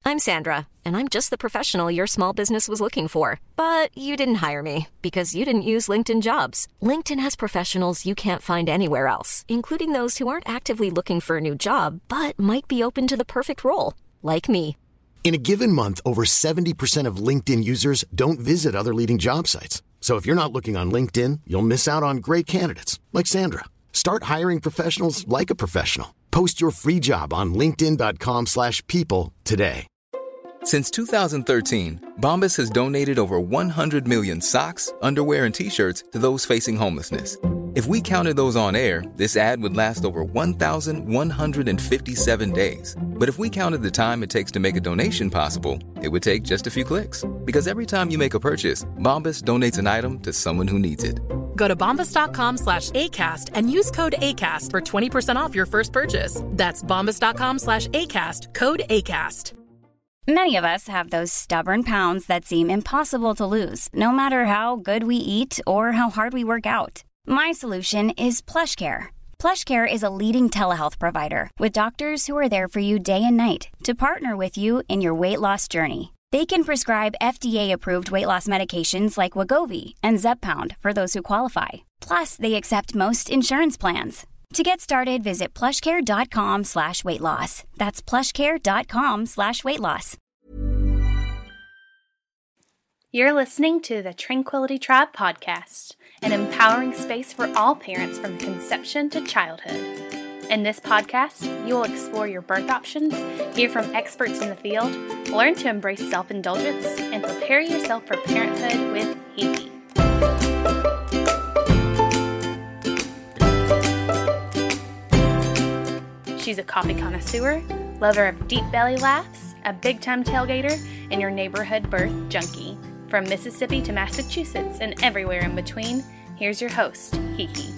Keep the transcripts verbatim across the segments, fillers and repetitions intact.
I'm Sandra, and I'm just the professional your small business was looking for. But you didn't hire me because you didn't use LinkedIn Jobs. LinkedIn has professionals you can't find anywhere else, including those who aren't actively looking for a new job, but might be open to the perfect role, like me. In a given month, over seventy percent of LinkedIn users don't visit other leading job sites. So if you're not looking on LinkedIn, you'll miss out on great candidates like Sandra. Start hiring professionals like a professional. Post your free job on linkedin dot com slash people today. Since two thousand thirteen, Bombas has donated over one hundred million socks, underwear, and T-shirts to those facing homelessness. If we counted those on air, this ad would last over one thousand one hundred fifty-seven days. But if we counted the time it takes to make a donation possible, it would take just a few clicks. Because every time you make a purchase, Bombas donates an item to someone who needs it. Go to bombas.com slash ACAST and use code ACAST for twenty percent off your first purchase. That's bombas.com slash ACAST, code ACAST. Many of us have those stubborn pounds that seem impossible to lose, no matter how good we eat or how hard we work out. My solution is PlushCare. PlushCare is a leading telehealth provider with doctors who are there for you day and night to partner with you in your weight loss journey. They can prescribe F D A-approved weight loss medications like Wegovy and Zepbound for those who qualify. Plus, they accept most insurance plans. To get started, visit plushcare.com slash weight loss. That's plushcare.com slash weight loss. You're listening to the Tranquility Tribe podcast, an empowering space for all parents from conception to childhood. In this podcast, you will explore your birth options, hear from experts in the field, learn to embrace self-indulgence, and prepare yourself for parenthood with Hiki. She's a coffee connoisseur, lover of deep belly laughs, a big-time tailgater, and your neighborhood birth junkie. From Mississippi to Massachusetts and everywhere in between, here's your host, Hiki.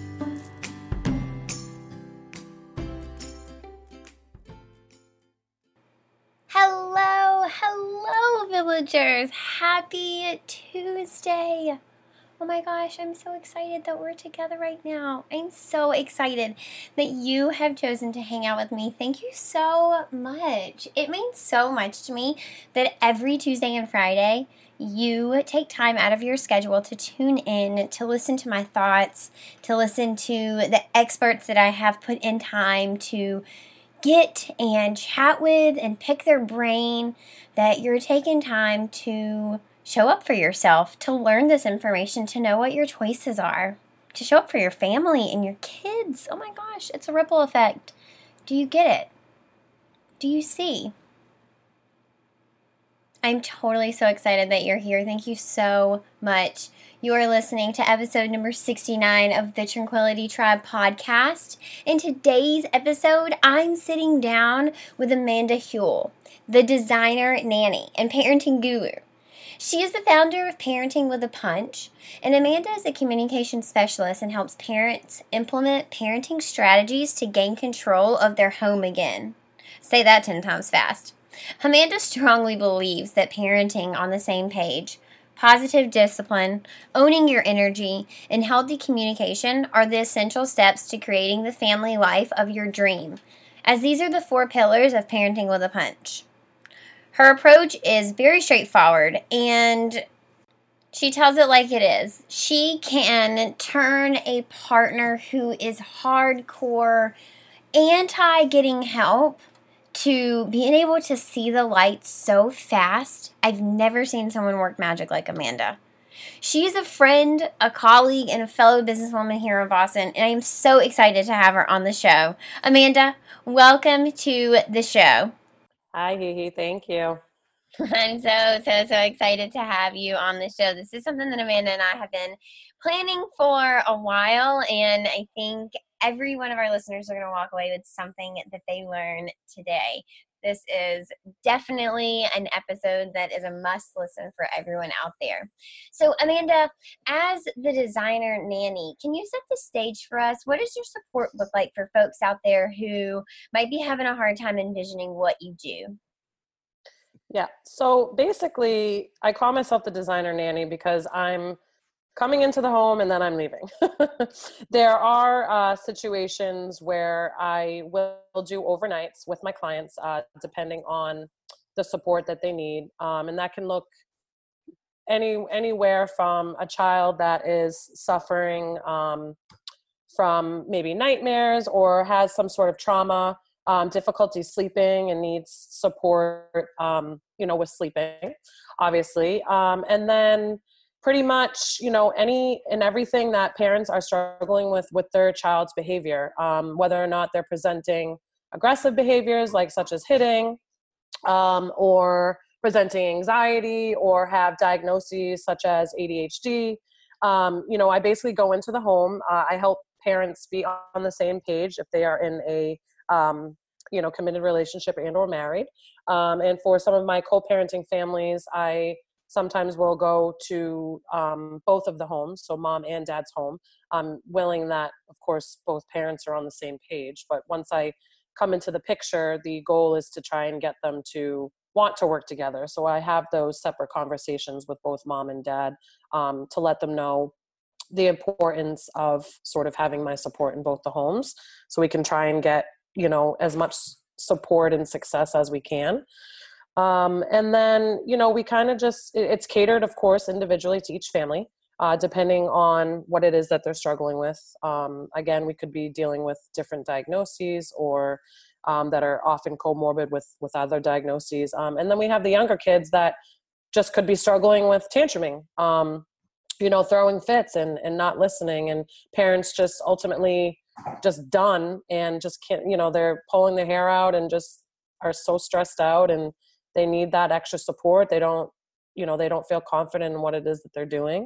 Hello, hello, villagers. Happy Tuesday. Oh my gosh, I'm so excited that we're together right now. I'm so excited that you have chosen to hang out with me. Thank you so much. It means so much to me that every Tuesday and Friday you take time out of your schedule to tune in, to listen to my thoughts, to listen to the experts that I have put in time to get and chat with and pick their brain, that you're taking time to show up for yourself, to learn this information, to know what your choices are, to show up for your family and your kids. Oh my gosh, it's a ripple effect. Do you get it? Do you see? I'm totally so excited that you're here. Thank you so much. You are listening to episode number sixty-nine of the Tranquility Tribe podcast. In today's episode, I'm sitting down with Amanda Huell, the designer nanny and parenting guru. She is the founder of Parenting with a Punch, and Amanda is a communication specialist and helps parents implement parenting strategies to gain control of their home again. Say that ten times fast. Amanda strongly believes that parenting on the same page, positive discipline, owning your energy, and healthy communication are the essential steps to creating the family life of your dream, as these are the four pillars of Parenting with a Punch. Her approach is very straightforward, and she tells it like it is. She can turn a partner who is hardcore anti-getting help to being able to see the light so fast. I've never seen someone work magic like Amanda. She's a friend, a colleague, and a fellow businesswoman here in Boston, and I'm so excited to have her on the show. Amanda, welcome to the show. Hi, Hiki. Thank you. I'm so, so, so excited to have you on the show. This is something that Amanda and I have been planning for a while, and I think every one of our listeners are going to walk away with something that they learn today. This is definitely an episode that is a must listen for everyone out there. So, Amanda, as the designer nanny, can you set the stage for us? What does your support look like for folks out there who might be having a hard time envisioning what you do? Yeah. So basically, I call myself the designer nanny because I'm coming into the home and then I'm leaving. There are uh, situations where I will do overnights with my clients, uh, depending on the support that they need. Um, and that can look any anywhere from a child that is suffering um, from maybe nightmares or has some sort of trauma, um, difficulty sleeping and needs support, um, you know, with sleeping, obviously. Um, and then pretty much, you know, any and everything that parents are struggling with with their child's behavior, um, whether or not they're presenting aggressive behaviors like such as hitting, um, or presenting anxiety, or have diagnoses such as A D H D. Um, you know, I basically go into the home. Uh, I help parents be on the same page if they are in a, um, you know, committed relationship and or married. Um, and for some of my co-parenting families, I sometimes will go to um, both of the homes, so mom and dad's home. I'm willing that, of course, both parents are on the same page. But once I come into the picture, the goal is to try and get them to want to work together. So I have those separate conversations with both mom and dad um, to let them know the importance of sort of having my support in both the homes, so we can try and get, you know, as much support and success as we can. Um, and then, you know, we kind of just, it's catered, of course, individually to each family, uh, depending on what it is that they're struggling with. Um, again, we could be dealing with different diagnoses or um, that are often comorbid with, with other diagnoses. Um, and then we have the younger kids that just could be struggling with tantruming, um, you know, throwing fits and, and not listening, and parents just ultimately just done and just can't, you know, they're pulling their hair out and just are so stressed out, and they need that extra support. They don't, you know, they don't feel confident in what it is that they're doing.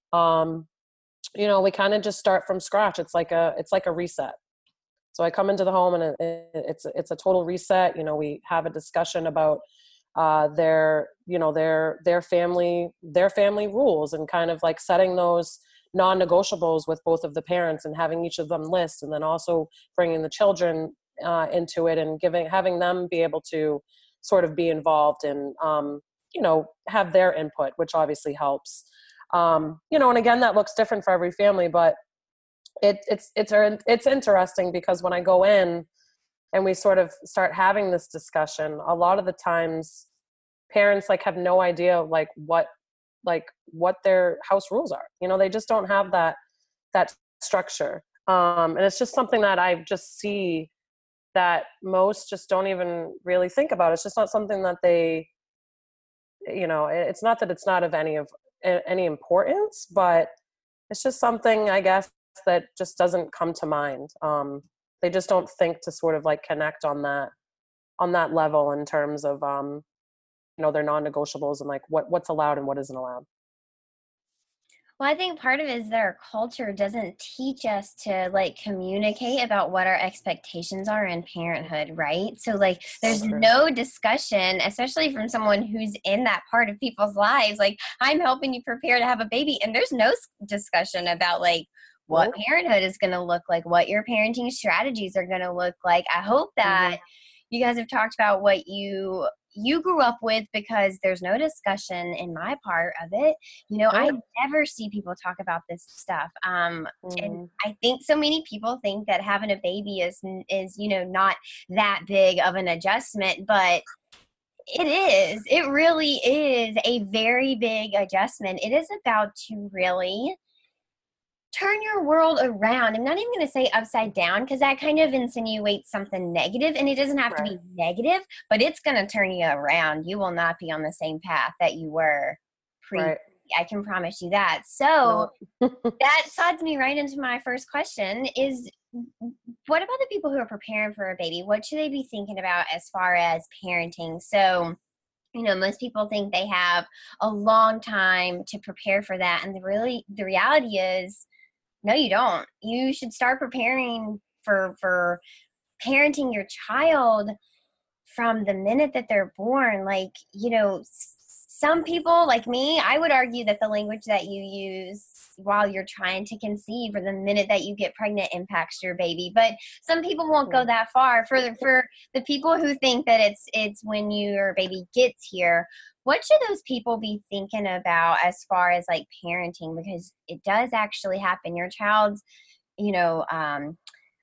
Um, you know, we kind of just start from scratch. It's like a, it's like a reset. So I come into the home and it, it's, it's a total reset. You know, we have a discussion about uh, their, you know, their, their family, their family rules, and kind of like setting those non-negotiables with both of the parents and having each of them list, and then also bringing the children uh, into it and giving, having them be able to sort of be involved and, um, you know, have their input, which obviously helps. Um, you know, and again, that looks different for every family, but it, it's, it's, it's interesting because when I go in and we sort of start having this discussion, a lot of the times parents like have no idea like what, like what their house rules are. You know, they just don't have that, that structure. Um, and it's just something that I just see that most just don't even really think about. It's just not something that they, you know, it's not that it's not of any of any importance, but it's just something, I guess, that just doesn't come to mind. Um, they just don't think to sort of like connect on that, on that level in terms of, um, you know, their non-negotiables and like what, what's allowed and what isn't allowed. Well, I think part of it is that our culture doesn't teach us to like communicate about what our expectations are in parenthood, right? So like there's So true. no discussion, especially from someone who's in that part of people's lives. Like, I'm helping you prepare to have a baby, and there's no s- discussion about like what Nope. parenthood is going to look like, what your parenting strategies are going to look like. I hope that Mhm. you guys have talked about what you you grew up with, because there's no discussion in my part of it. You know, I Nope. never see people talk about this stuff. Um, and Mhm. I think so many people think that having a baby is, is, you know, not that big of an adjustment, but it is. It really is a very big adjustment. It is about to really turn your world around. I'm not even going to say upside down, because that kind of insinuates something negative, and it doesn't have to Right. be negative, but it's going to turn you around. You will not be on the same path that you were pre. Right. I can promise you that. So No. that sides me right into my first question is, what about the people who are preparing for a baby? What should they be thinking about as far as parenting? So, you know, most people think they have a long time to prepare for that. And the really, the reality is, no, you don't. You should start preparing for for parenting your child from the minute that they're born. Like, you know, s- some people like me, I would argue that the language that you use while you're trying to conceive or the minute that you get pregnant impacts your baby. But some people won't go Yeah. that far. For the, for the people who think that it's it's when your baby gets here, what should those people be thinking about as far as like parenting? Because it does actually happen. Your child's, you know, um,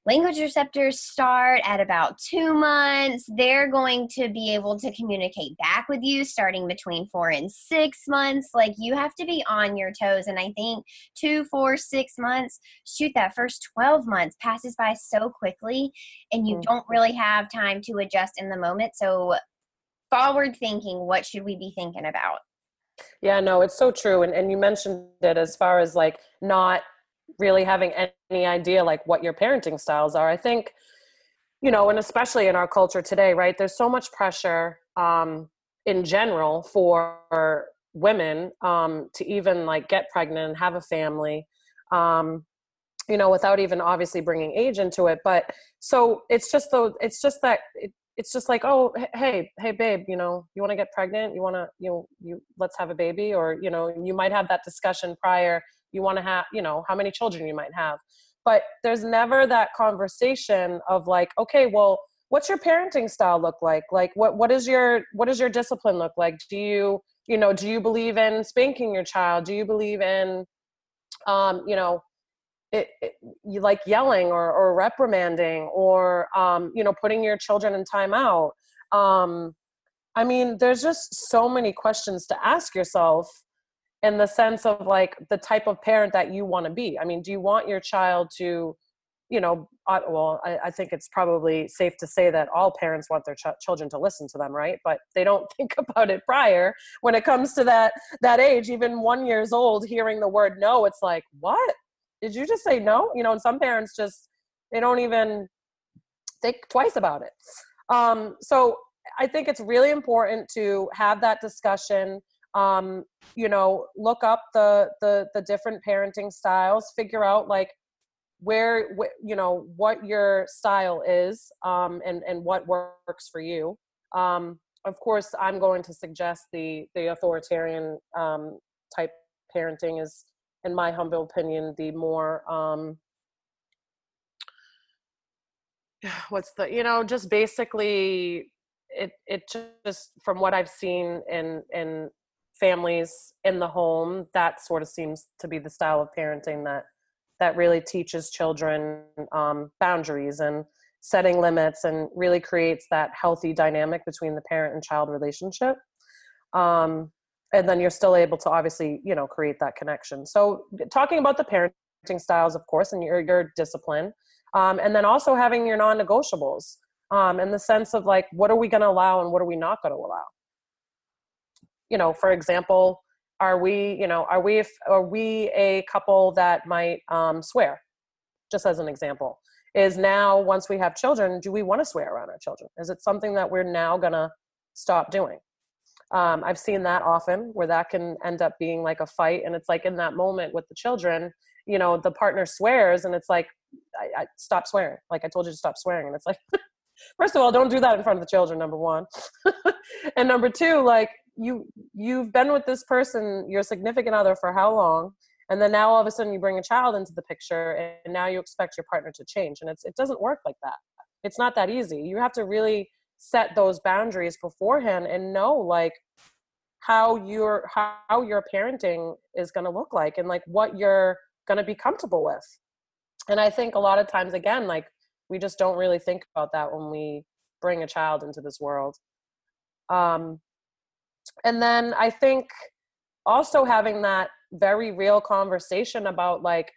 language receptors start at about two months. They're going to be able to communicate back with you starting between four and six months. Like, you have to be on your toes. And I think two, four, six months, shoot, that first twelve months passes by so quickly, and you mm-hmm. don't really have time to adjust in the moment. So forward thinking, what should we be thinking about? Yeah, no, it's so true. And and you mentioned it as far as like not really having any idea like what your parenting styles are. I think, you know, and especially in our culture today, right, there's so much pressure um, in general for women um, to even like get pregnant and have a family, um, you know, without even obviously bringing age into it. But so it's just though, it's just that it, it's just like, oh, hey, hey, babe, you know, you want to get pregnant? You want to, you know, you let's have a baby, or, you know, you might have that discussion prior. You want to have, you know, how many children you might have. But there's never that conversation of like, okay, well, what's your parenting style look like? Like, what, what is your, what does your discipline look like? Do you, you know, do you believe in spanking your child? Do you believe in, um, you know, it, it, you like yelling or, or reprimanding or, um, you know, putting your children in timeout? Um, I mean, there's just so many questions to ask yourself in the sense of like the type of parent that you want to be. I mean, do you want your child to, you know, uh, well, I, I think it's probably safe to say that all parents want their ch- children to listen to them, right? But they don't think about it prior when it comes to that, that age. Even one years old, hearing the word no, it's like, what? Did you just say no? You know, and some parents just, they don't even think twice about it. Um, so I think it's really important to have that discussion. Um, you know, look up the, the, the different parenting styles, figure out like where, wh- you know, what your style is, um, and, and what works for you. Um, of course, I'm going to suggest the, the authoritarian, um, type parenting is, in my humble opinion, the more, um, what's the, you know, just basically it, it just, from what I've seen in, in, families in the home, that sort of seems to be the style of parenting that that really teaches children um, boundaries and setting limits, and really creates that healthy dynamic between the parent and child relationship. Um, and then you're still able to obviously, you know, create that connection. So talking about the parenting styles, of course, and your your discipline, um, and then also having your non-negotiables um, in the sense of like, what are we going to allow and what are we not going to allow? You know, for example, are we, you know, are we, are we a couple that might um, swear? Just as an example, is now once we have children, do we want to swear around our children? Is it something that we're now gonna stop doing? Um, I've seen that often, where that can end up being like a fight, and it's like in that moment with the children, you know, the partner swears, and it's like, I, I stop swearing. Like I told you to stop swearing, and it's like, first of all, don't do that in front of the children, number one. And number two, like you, you've been with this person, your significant other, for how long? And then now all of a sudden you bring a child into the picture, and now you expect your partner to change. And it's, it doesn't work like that. It's not that easy. You have to really set those boundaries beforehand and know like how your, how your parenting is going to look like, and like what you're going to be comfortable with. And I think a lot of times, again, like we just don't really think about that when we bring a child into this world. Um, and then I think also having that very real conversation about like,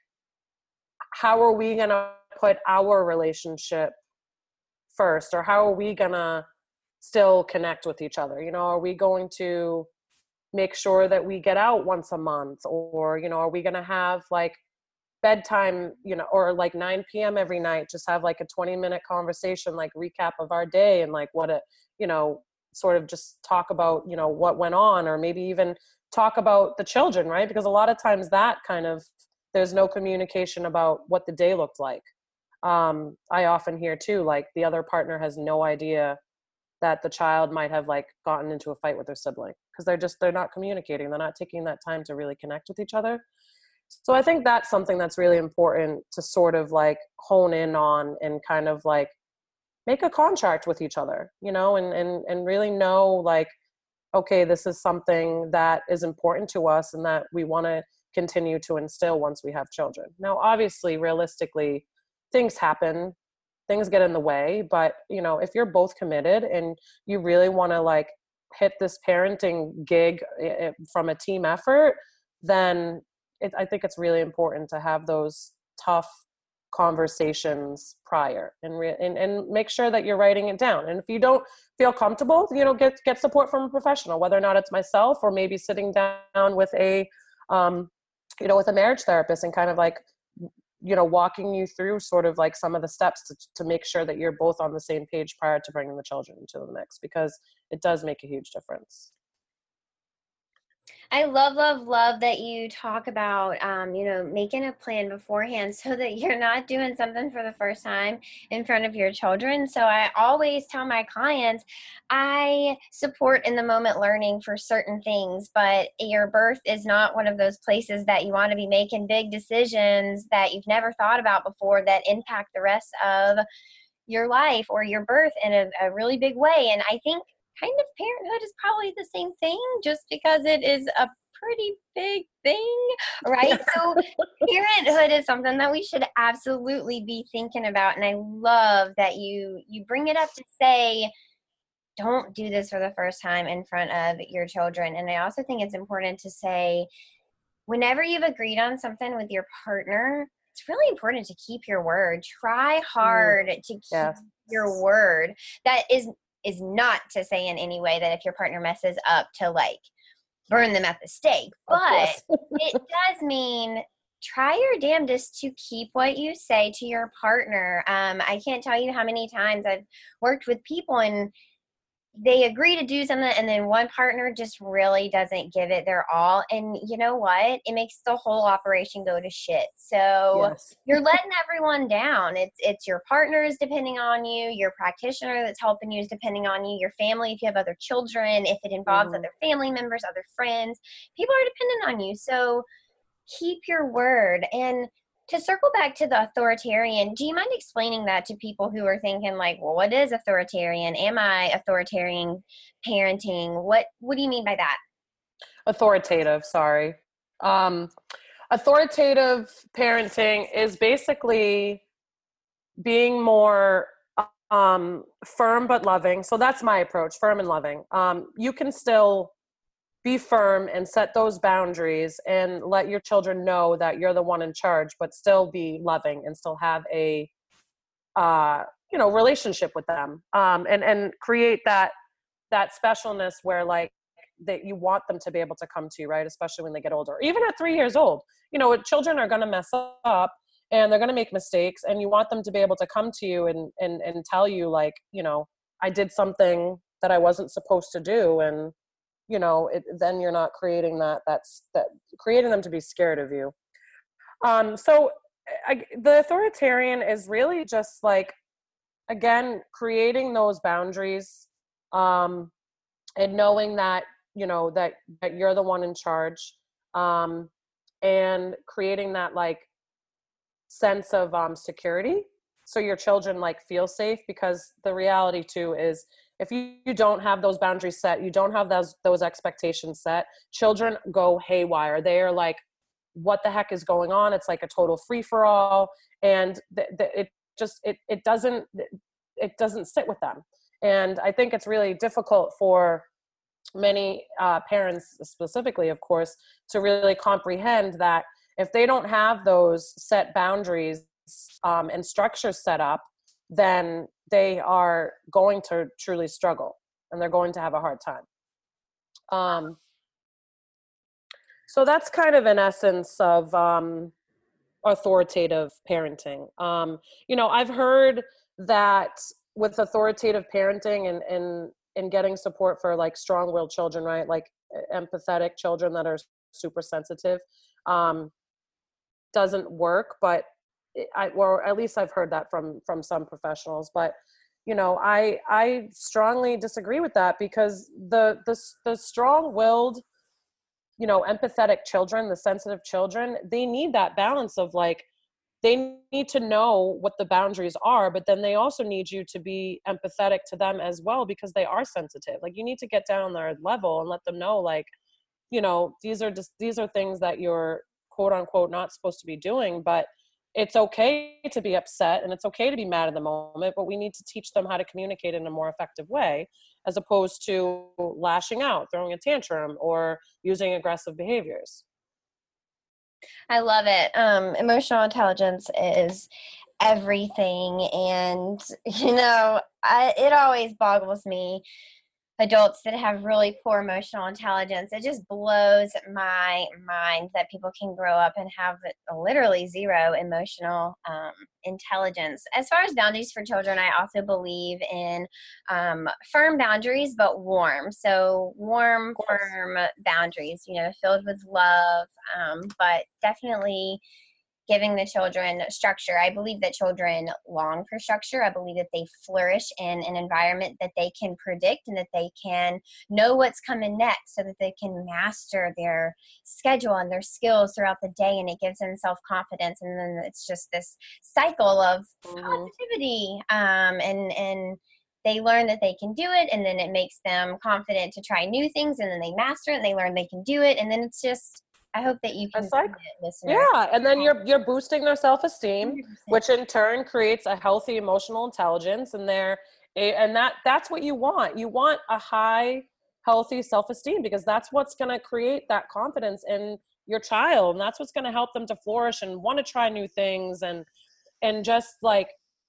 how are we going to put our relationship first, or how are we going to still connect with each other? You know, are we going to make sure that we get out once a month, or, you know, are we going to have like bedtime, you know, or like nine p.m. every night, just have like a twenty minute conversation, like recap of our day, and like what a, you know, sort of just talk about, you know, what went on, or maybe even talk about the children, right? Because a lot of times that kind of, there's no communication about what the day looked like. Um, I often hear too, like the other partner has no idea that the child might have like gotten into a fight with their sibling, because they're just, they're not communicating. They're not taking that time to really connect with each other. So I think that's something that's really important to sort of like hone in on, and kind of like make a contract with each other, you know, and, and, and really know like, okay, this is something that is important to us and that we want to continue to instill once we have children. Now, obviously, realistically, things happen, things get in the way, but you know, if you're both committed and you really want to like hit this parenting gig from a team effort, then it, I think it's really important to have those tough conversations prior and, re- and and make sure that you're writing it down. And if you don't feel comfortable, you know, get get support from a professional, whether or not it's myself or maybe sitting down with a um you know with a marriage therapist and kind of like, you know, walking you through sort of like some of the steps to to make sure that you're both on the same page prior to bringing the children into the mix, because it does make a huge difference. I love, love, love that you talk about, um, you know, making a plan beforehand so that you're not doing something for the first time in front of your children. So I always tell my clients, I support in the moment learning for certain things, but your birth is not one of those places that you want to be making big decisions that you've never thought about before that impact the rest of your life or your birth in a, a really big way. And I think kind of parenthood is probably the same thing, just because it is a pretty big thing, right? So parenthood is something that we should absolutely be thinking about. And I love that you you bring it up to say, don't do this for the first time in front of your children. And I also think it's important to say, whenever you've agreed on something with your partner, it's really important to keep your word. Try hard to keep Yes. your word. That is is not to say in any way that if your partner messes up to like burn them at the stake, but it does mean try your damnedest to keep what you say to your partner. Um, I can't tell you how many times I've worked with people and they agree to do something and then one partner just really doesn't give it their all. And you know what? It makes the whole operation go to shit. So Yes. you're letting everyone down. It's it's your partner is depending on you, your practitioner that's helping you is depending on you, your family if you have other children, if it involves Mhm. other family members, other friends. People are dependent on you. So keep your word. And to circle back to the authoritarian, do you mind explaining that to people who are thinking like, well, what is authoritarian? Am I authoritarian parenting? What What do you mean by that? Authoritative, sorry. Um, authoritative parenting is basically being more um, firm but loving. So that's my approach, firm and loving. Um, you can still be firm and set those boundaries and let your children know that you're the one in charge, but still be loving and still have a, uh, you know, relationship with them. Um, and, and create that, that specialness where like that you want them to be able to come to you, right? Especially when they get older, even at three years old, you know, children are going to mess up and they're going to make mistakes, and you want them to be able to come to you and, and, and tell you like, you know, I did something that I wasn't supposed to do. And, you know, it, then you're not creating that, that's that creating them to be scared of you. Um, so I, the authoritarian is really just like, again, creating those boundaries, um, and knowing that, you know, that, that you're the one in charge, um, and creating that like sense of um, security. So your children like feel safe, because the reality too is, if you, you don't have those boundaries set, you don't have those those expectations set, children go haywire. They are like, what the heck is going on? It's like a total free-for-all. And th- th- it just, it it doesn't, it doesn't sit with them. And I think it's really difficult for many uh, parents specifically, of course, to really comprehend that if they don't have those set boundaries um, and structures set up, then they are going to truly struggle and they're going to have a hard time. Um, so that's kind of an essence of um, authoritative parenting. Um, you know, I've heard that with authoritative parenting and, and, and getting support for like strong-willed children, right? Like empathetic children that are super sensitive, um, doesn't work, but I, or at least I've heard that from, from some professionals, but you know, I, I strongly disagree with that, because the, the, the strong-willed, you know, empathetic children, the sensitive children, they need that balance of like, they need to know what the boundaries are, but then they also need you to be empathetic to them as well, because they are sensitive. Like you need to get down on their level and let them know, like, you know, these are just, these are things that you're quote unquote not supposed to be doing, but it's okay to be upset and it's okay to be mad at the moment, but we need to teach them how to communicate in a more effective way, as opposed to lashing out, throwing a tantrum, or using aggressive behaviors. I love it. Um, emotional intelligence is everything. And, you know, I, it always boggles me, adults that have really poor emotional intelligence. It just blows my mind that people can grow up and have literally zero emotional um, intelligence. As far as boundaries for children, I also believe in um, firm boundaries, but warm. So warm, firm boundaries, you know, filled with love, um, but definitely giving the children structure. I believe that children long for structure. I believe that they flourish in an environment that they can predict and that they can know what's coming next, so that they can master their schedule and their skills throughout the day, and it gives them self-confidence. And then it's just this cycle of mm-hmm. positivity, um, and, and they learn that they can do it, and then it makes them confident to try new things, and then they master it and they learn they can do it. And then it's just, I hope that you can like, it, listeners. Yeah, and then you're you're boosting their self-esteem, one hundred percent. Which in turn creates a healthy emotional intelligence, and they're and that that's what you want. You want a high, healthy self-esteem, because that's what's going to create that confidence in your child, and that's what's going to help them to flourish and want to try new things, and and just like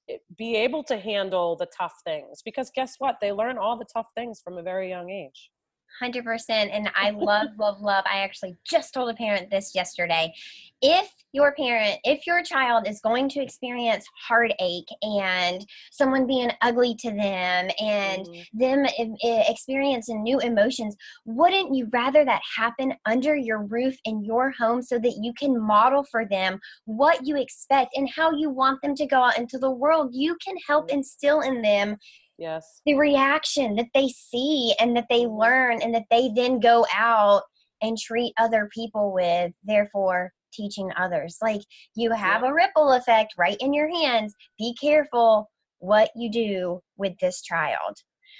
be able to handle the tough things, because guess what? They learn all the tough things from a very young age. one hundred percent. And I love, love, love. I actually just told a parent this yesterday. If your parent, if your child is going to experience heartache and someone being ugly to them and mm-hmm. them experiencing new emotions, wouldn't you rather that happen under your roof in your home, so that you can model for them what you expect and how you want them to go out into the world? You can help mm-hmm. instill in them Yes. the reaction that they see and that they learn, and that they then go out and treat other people with, therefore teaching others. Like, you have yeah. a ripple effect right in your hands. Be careful what you do with this child.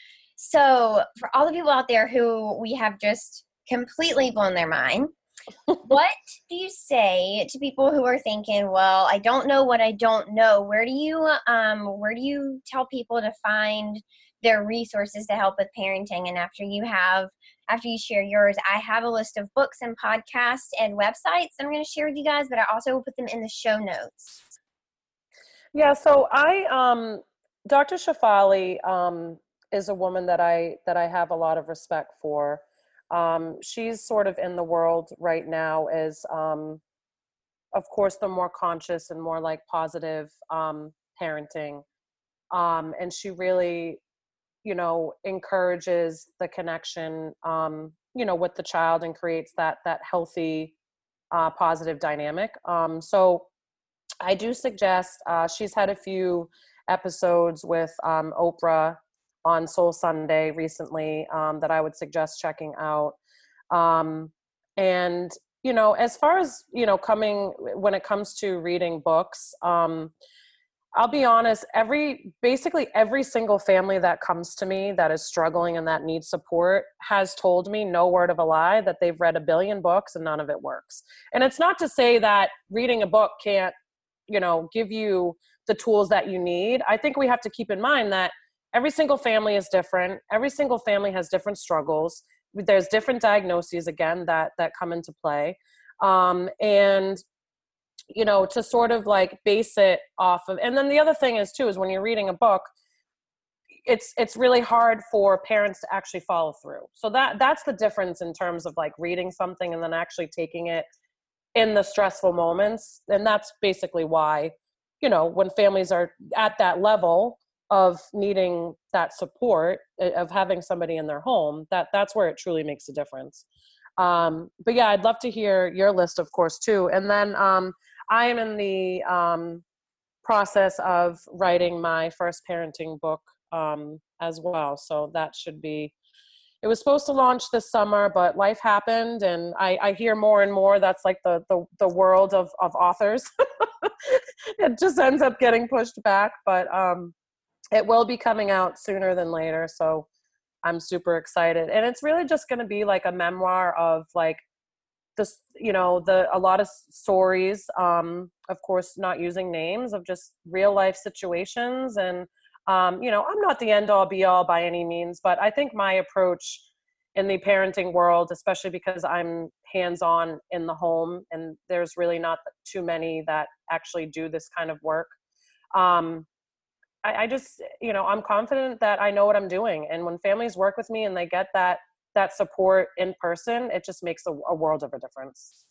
So for all the people out there who we have just completely blown their mind, what do you say to people who are thinking, well, I don't know what I don't know? Where do you um where do you tell people to find their resources to help with parenting? And after you have after you share yours, I have a list of books and podcasts and websites I'm going to share with you guys, but I also will put them in the show notes. Yeah, so I um Doctor Shefali um is a woman that I that I have a lot of respect for. Um, she's sort of in the world right now as, um, of course, the more conscious and more like positive um, parenting. Um, and she really, you know, encourages the connection, um, you know, with the child, and creates that, that healthy, uh, positive dynamic. Um, so I do suggest, uh, she's had a few episodes with um, Oprah on Soul Sunday recently, um, that I would suggest checking out. Um, and, you know, as far as, you know, coming, when it comes to reading books, um, I'll be honest, every, basically every single family that comes to me that is struggling and that needs support has told me, no word of a lie, that they've read a billion books and none of it works. And it's not to say that reading a book can't, you know, give you the tools that you need. I think we have to keep in mind that every single family is different. Every single family has different struggles. There's different diagnoses, again, that that come into play. Um, and, you know, to sort of like base it off of, and then the other thing is too, is when you're reading a book, it's it's really hard for parents to actually follow through. So that that's the difference in terms of like reading something and then actually taking it in the stressful moments. And that's basically why, you know, when families are at that level of needing that support, of having somebody in their home, that that's where it truly makes a difference. Um, but yeah, I'd love to hear your list, of course, too. And then um, I am in the um, process of writing my first parenting book um, as well. So that should be, it was supposed to launch this summer, but life happened. And I, I hear more and more that's like the, the, the world of, of authors. It just ends up getting pushed back, but um, it will be coming out sooner than later. So I'm super excited. And it's really just going to be like a memoir of like this, you know, the, a lot of stories, um, of course, not using names, of just real life situations. And, um, you know, I'm not the end all be all by any means, but I think my approach in the parenting world, especially because I'm hands-on in the home and there's really not too many that actually do this kind of work. Um, I, I just, you know, I'm confident that I know what I'm doing. And when families work with me and they get that, that support in person, it just makes a, a world of a difference.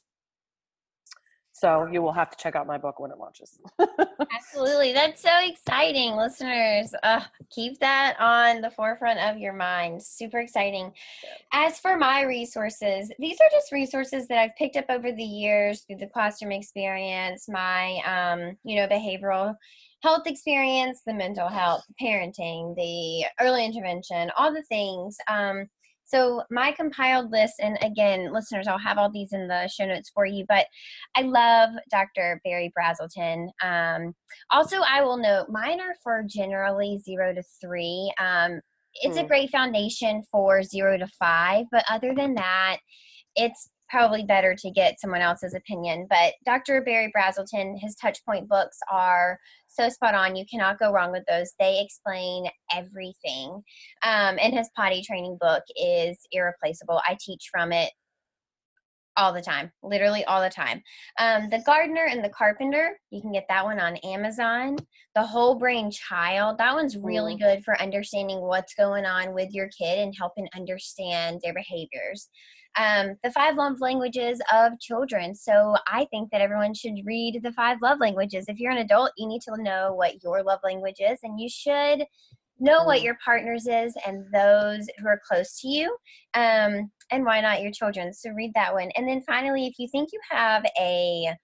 So you will have to check out my book when it launches. Absolutely. That's so exciting, listeners. Uh, keep that on the forefront of your mind. Super exciting. As for my resources, these are just resources that I've picked up over the years through the classroom experience, my, um, you know, behavioral health experience, the mental health, the parenting, the early intervention, all the things. Um, So my compiled list, and again, listeners, I'll have all these in the show notes for you, but I love Doctor Barry Brazelton. Um, also, I will note, mine are for generally zero to three. Um, it's Hmm. a great foundation for zero to five, but other than that, it's probably better to get someone else's opinion. But Doctor Barry Brazelton, his Touchpoint books are so spot on. You cannot go wrong with those. They explain everything. Um, and his potty training book is irreplaceable. I teach from it all the time, literally all the time. Um, the Gardener and the Carpenter, you can get that one on Amazon. The Whole Brain Child, that one's really Mm. good for understanding what's going on with your kid and helping understand their behaviors. Um, the Five Love Languages of Children. So I think that everyone should read the Five Love Languages. If you're an adult, you need to know what your love language is, and you should know what Mm. your partner's is and those who are close to you. Um, and why not your children? So read that one. And then finally, if you think you have a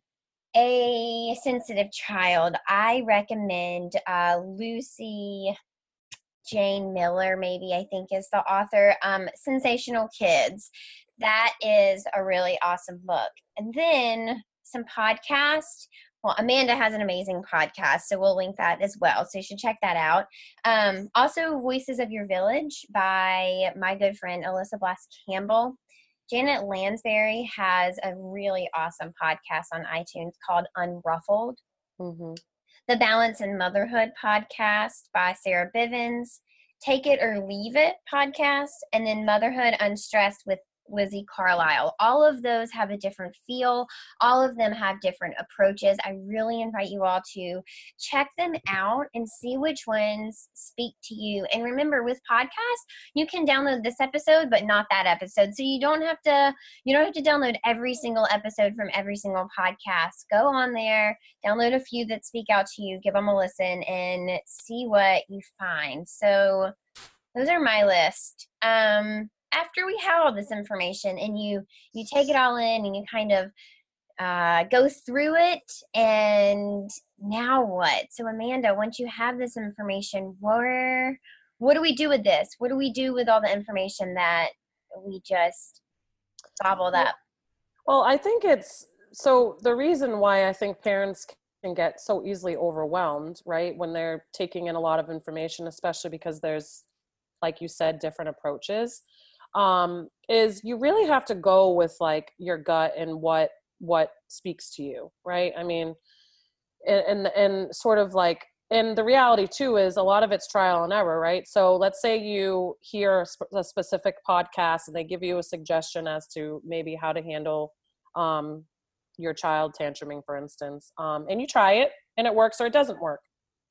a sensitive child, I recommend uh, Lucy Jane Miller, maybe I think is the author, um, Sensational Kids. That is a really awesome book. And then some podcasts. Well, Amanda has an amazing podcast, so we'll link that as well. So you should check that out. Um, also, Voices of Your Village by my good friend Alyssa Blass Campbell. Janet Lansbury has a really awesome podcast on iTunes called Unruffled. Mm-hmm. The Balance in Motherhood podcast by Sarah Bivens. Take It or Leave It podcast. And then Motherhood Unstressed with Lizzie Carlisle. All of those have a different feel. All of them have different approaches. I really invite you all to check them out and see which ones speak to you. And remember, with podcasts, you can download this episode, but not that episode. So you don't have to, you don't have to download every single episode from every single podcast. Go on there, download a few that speak out to you, give them a listen, and see what you find. So those are my list. Um, after we have all this information and you you take it all in and you kind of uh, go through it, and now what? So Amanda, once you have this information, where what do we do with this? What do we do with all the information that we just gobbled up? Well, I think it's, so the reason why I think parents can get so easily overwhelmed, right, when they're taking in a lot of information, especially because there's, like you said, different approaches, um, is you really have to go with like your gut and what, what speaks to you. Right. I mean, and, and, and sort of like, and the reality too is a lot of it's trial and error, right? So let's say you hear a, sp- a specific podcast and they give you a suggestion as to maybe how to handle, um, your child tantruming, for instance, um, and you try it and it works or it doesn't work.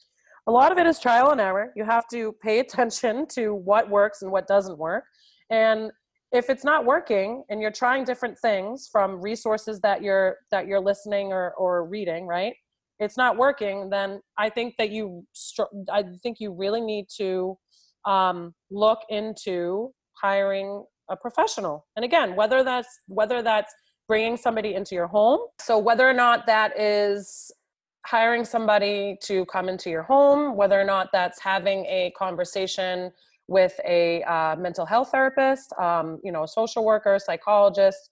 A lot of it is trial and error. You have to pay attention to what works and what doesn't work. And if it's not working and you're trying different things from resources that you're that you're listening or, or reading, right? It's not working, then I think that you I think you really need to um, look into hiring a professional. And again, whether that's whether that's bringing somebody into your home, so whether or not that is hiring somebody to come into your home, whether or not that's having a conversation with a uh, mental health therapist, um, you know, a social worker, psychologist.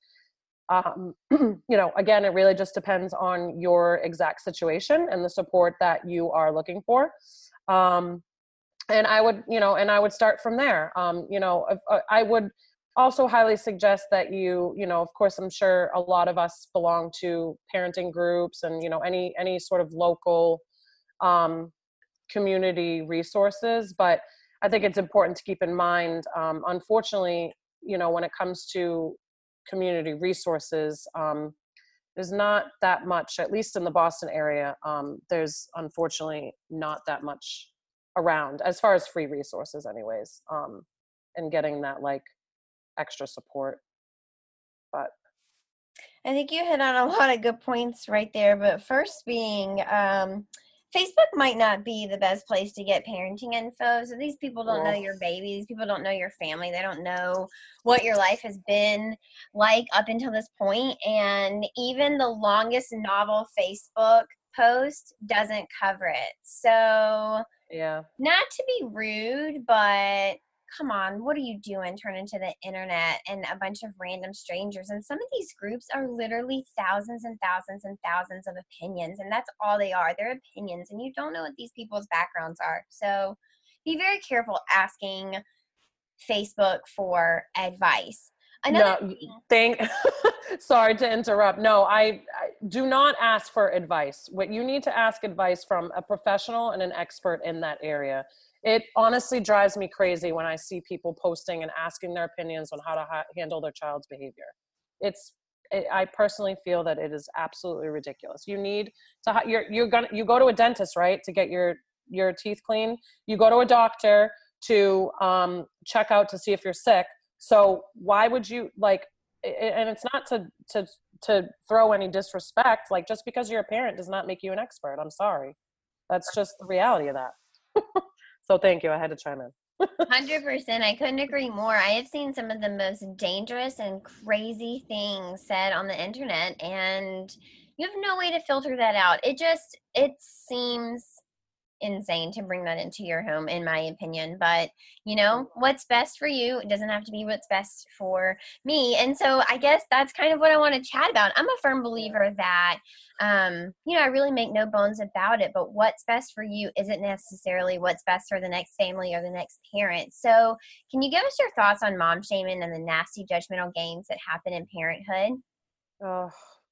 Um, you know, again, it really just depends on your exact situation and the support that you are looking for. Um, and I would, you know, and I would start from there. Um, you know, I, I would, also highly suggest that you, you know, of course, I'm sure a lot of us belong to parenting groups and, you know, any, any sort of local um, community resources. But I think it's important to keep in mind, um, unfortunately, you know, when it comes to community resources, um, there's not that much, at least in the Boston area. Um, there's unfortunately not that much around as far as free resources anyways, um, and getting that like extra support. But I think you hit on a lot of good points right there. But first being, um, Facebook might not be the best place to get parenting info. So these people don't know your baby. These people don't know your family. They don't know what your life has been like up until this point. And even the longest novel Facebook post doesn't cover it. So yeah, not to be rude, but come on, what are you doing? Turn into the internet and a bunch of random strangers. And some of these groups are literally thousands and thousands and thousands of opinions. And that's all they are. They're opinions. And you don't know what these people's backgrounds are. So be very careful asking Facebook for advice. Another no, thing. thank, sorry to interrupt. No, I, I do not ask for advice. What you need to ask advice from a professional and an expert in that area. It honestly drives me crazy when I see people posting and asking their opinions on how to ha- handle their child's behavior. It's, it, I personally feel that it is absolutely ridiculous. You need to, ha- you're, you're gonna, you go to a dentist, right? To get your, your teeth cleaned. You go to a doctor to um, check out to see if you're sick. So why would you like, and it's not to, to, to throw any disrespect, like just because you're a parent does not make you an expert. I'm sorry. That's just the reality of that. So thank you. I had to chime in. one hundred percent. I couldn't agree more. I have seen some of the most dangerous and crazy things said on the internet, and you have no way to filter that out. It just, it seems insane to bring that into your home, in my opinion. But you know what's best for you, it doesn't have to be what's best for me. And so I guess that's kind of what I want to chat about. I'm a firm believer that um you know I really make no bones about it, but what's best for you isn't necessarily what's best for the next family or the next parent. So can you give us your thoughts on mom shaming and the nasty judgmental games that happen in parenthood? Oh,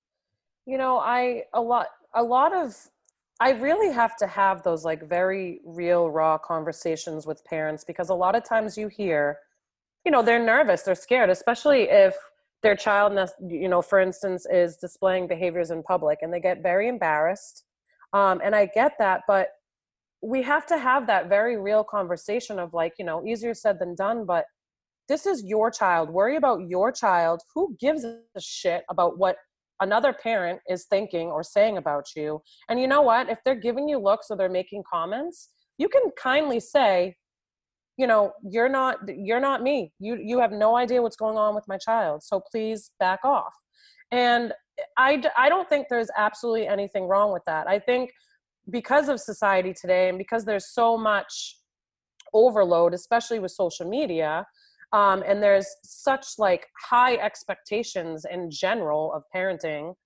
you know, I, a lot, a lot of, I really have to have those like very real, raw conversations with parents, because a lot of times you hear, you know, they're nervous, they're scared, especially if their child, you know, for instance, is displaying behaviors in public and they get very embarrassed. Um, and I get that, but we have to have that very real conversation of like, you know, easier said than done, but this is your child. Worry about your child. Who gives a shit about what another parent is thinking or saying about you? And you know what? If they're giving you looks or they're making comments, you can kindly say, you know, you're not, you're not me. You, you have no idea what's going on with my child. So please back off. And I, I don't think there's absolutely anything wrong with that. I think because of society today and because there's so much overload, especially with social media, Um, and there's such like high expectations in general of parenting.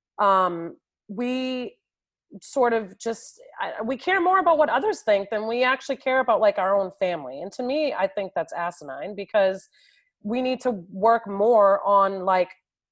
Um, we sort of just, we care more about what others think than we actually care about like our own family. And to me, I think that's asinine, because we need to work more on like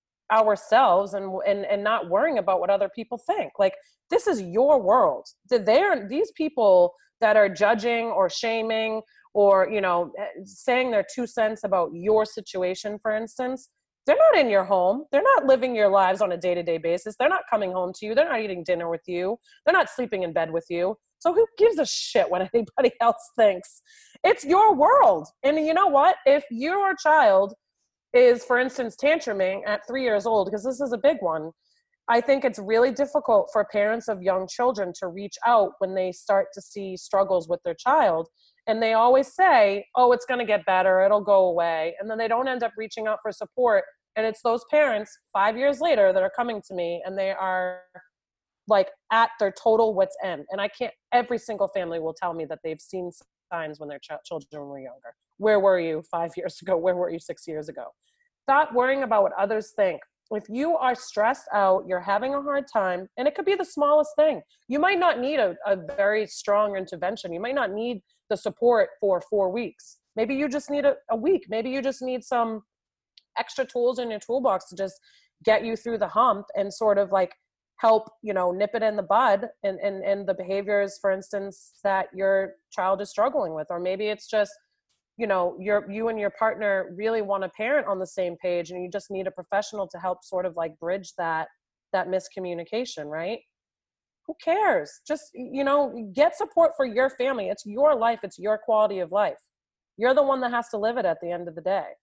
ourselves and, and, and not worrying about what other people think. Like, this is your world. They're, these people that are judging or shaming or, you know, saying their two cents about your situation, for instance, they're not in your home. They're not living your lives on a day-to-day basis. They're not coming home to you. They're not eating dinner with you. They're not sleeping in bed with you. So who gives a shit what anybody else thinks? It's your world. And you know what? If your child is, for instance, tantruming at three years old, because this is a big one, I think it's really difficult for parents of young children to reach out when they start to see struggles with their child. And they always say, oh, it's going to get better, it'll go away. And then they don't end up reaching out for support. And it's those parents five years later that are coming to me and they are like at their total wit's end. And I can't, every single family will tell me that they've seen signs when their ch- children were younger. Where were you five years ago? Where were you six years ago? Stop worrying about what others think. If you are stressed out, you're having a hard time, and it could be the smallest thing. You might not need a, a very strong intervention. You might not need the support for four weeks. Maybe you just need a, a week. Maybe you just need some extra tools in your toolbox to just get you through the hump and sort of like help, you know, nip it in the bud and, and, and the behaviors, for instance, that your child is struggling with. Or maybe it's just, you know, you're, you and your partner really want to parent on the same page and you just need a professional to help sort of like bridge that, that miscommunication, right? Who cares? Just, you know, get support for your family. It's your life. It's your quality of life. You're the one that has to live it at the end of the day.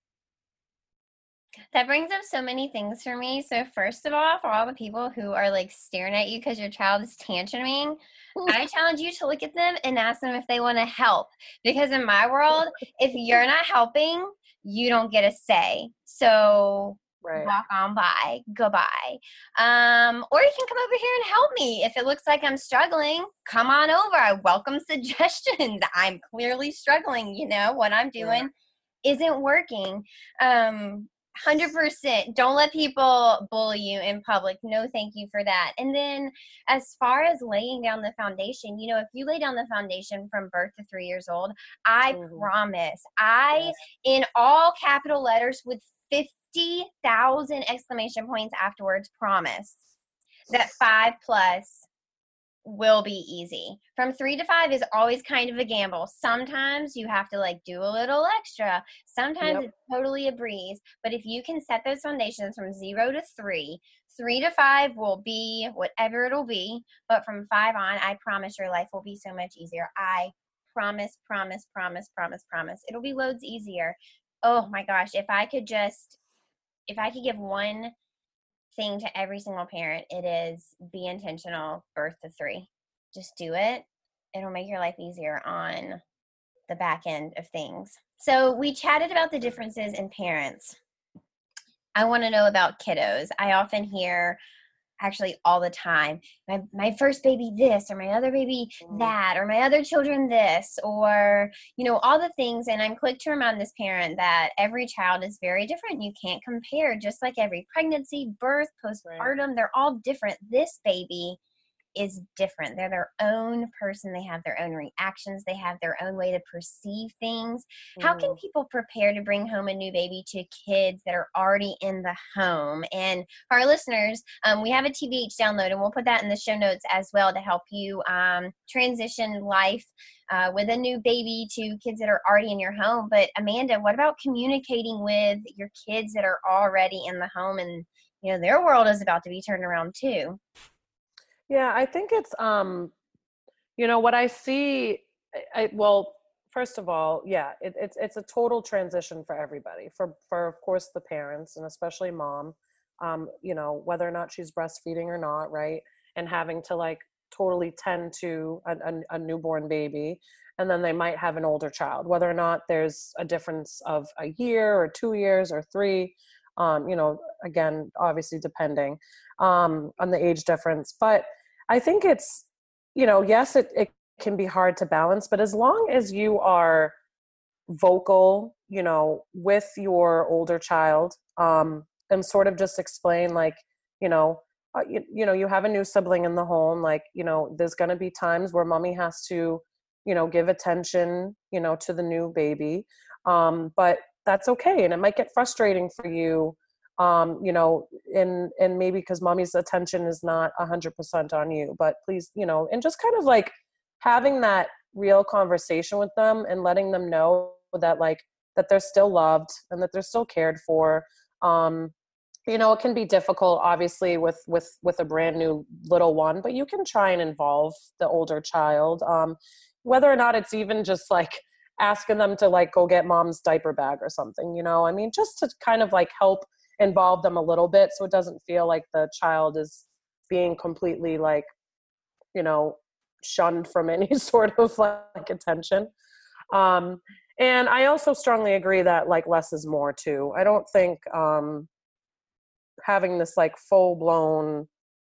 That brings up so many things for me. So first of all, for all the people who are like staring at you because your child is tantruming, I challenge you to look at them and ask them if they want to help. Because in my world, if you're not helping, you don't get a say. So right. Walk on by, goodbye. Um, or you can come over here and help me. If it looks like I'm struggling, come on over. I welcome suggestions. I'm clearly struggling. You know, what I'm doing yeah. isn't working. Um, one hundred percent. Don't let people bully you in public. No, thank you for that. And then as far as laying down the foundation, you know, if you lay down the foundation from birth to three years old, I mm-hmm. promise, I, yes. in all capital letters with fifty thousand exclamation points afterwards, promise that five plus will be easy. From three to five is always kind of a gamble. Sometimes you have to like do a little extra. Sometimes yep. it's totally a breeze. But if you can set those foundations from zero to three, three to five will be whatever it'll be. But from five on, I promise your life will be so much easier. I promise, promise, promise, promise, promise. It'll be loads easier. Oh my gosh. If I could just, if I could give one thing to every single parent, it is be intentional birth to three. Just do it. It'll make your life easier on the back end of things. So we chatted about the differences in parents. I want to know about kiddos. I often hear, actually all the time, my my first baby this, or my other baby that, or my other children this, or, you know, all the things. And I'm quick to remind this parent that every child is very different. You can't compare, just like every pregnancy, birth, postpartum, right. They're all different. This baby is different. They're their own person. They have their own reactions. They have their own way to perceive things. Mm. How can people prepare to bring home a new baby to kids that are already in the home? And for our listeners, um, we have a T B H download, and we'll put that in the show notes as well to help you um, transition life uh, with a new baby to kids that are already in your home. But Amanda, what about communicating with your kids that are already in the home and, you know, their world is about to be turned around too? Yeah, I think it's, um, you know, what I see, I, well, first of all, yeah, it, it's it's a total transition for everybody, for, for of course, the parents, and especially mom, um, you know, whether or not she's breastfeeding or not, right? And having to like totally tend to a, a, a newborn baby. And then they might have an older child, whether or not there's a difference of a year or two years or three, um, you know, again, obviously depending um, on the age difference. But I think it's, you know, yes, it, it can be hard to balance, but as long as you are vocal, you know, with your older child, um, and sort of just explain like, you know, uh, you, you know, you have a new sibling in the home, like, you know, there's going to be times where mommy has to, you know, give attention, you know, to the new baby. Um, but that's okay. And it might get frustrating for you. Um, you know, and, and maybe because mommy's attention is not a hundred percent on you, but please, you know, and just kind of like having that real conversation with them and letting them know that like, that they're still loved and that they're still cared for. Um, you know, it can be difficult obviously with, with, with a brand new little one, but you can try and involve the older child. Um, whether or not it's even just like asking them to like, go get mom's diaper bag or something, you know, I mean, just to kind of like help involve them a little bit so it doesn't feel like the child is being completely like, you know, shunned from any sort of like attention. Um, and I also strongly agree that like less is more too. I don't think um, having this like full blown